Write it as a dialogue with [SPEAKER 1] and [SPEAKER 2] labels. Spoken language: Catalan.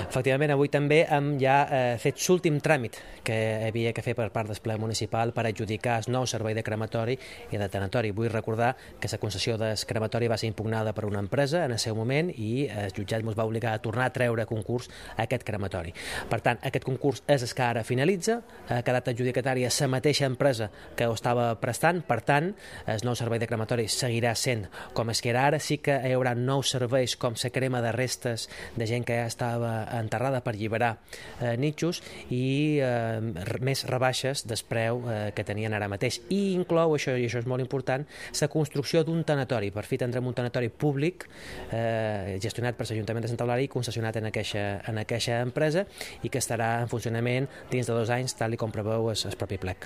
[SPEAKER 1] Efectivament, avui també hem ja fet l'últim tràmit que havia que fer per part del ple municipal per adjudicar el nou servei de crematori i de tanatori. Vull recordar que la concessió del crematori va ser impugnada per una empresa en el seu moment i el jutjat ens va obligar a tornar a treure a concurs aquest crematori. Per tant, aquest concurs és el que ara finalitza, ha quedat adjudicatària la mateixa empresa que ho estava prestant, per tant, el nou servei de crematori seguirà sent com es que era ara. Sí que hi haurà nous serveis com la crema de restes de gent que ja estava enterrada per alliberar nitxos i més rebaixes del preu que tenien ara mateix. I inclou, això, i això és molt important, la construcció d'un tanatori. Per fi tindrem un tanatori públic gestionat per l'Ajuntament de Sant Eulàlia i concessionat en aquesta empresa i que estarà en funcionament dins de 2 anys, tal com preveu el propi plec.